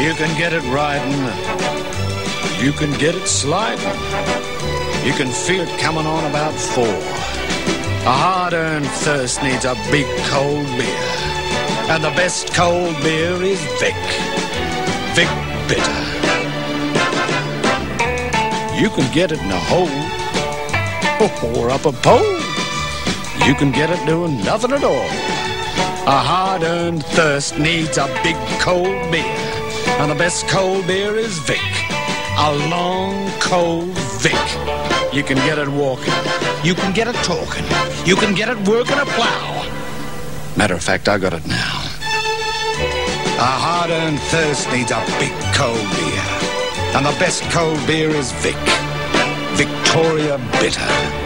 You can get it riding. You can get it sliding. You can feel it coming on about 4. A hard-earned thirst needs a big cold beer. And the best cold beer is Vic. Vic Bitter. You can get it in a hole or up a pole. You can get it doing nothing at all. A hard-earned thirst needs a big cold beer. And the best cold beer is Vic. A long, cold Vic. You can get it walking. You can get it talking. You can get it working a plow. Matter of fact, I got it now. A hard-earned thirst needs a big cold beer. And the best cold beer is Vic. Victoria Bitter.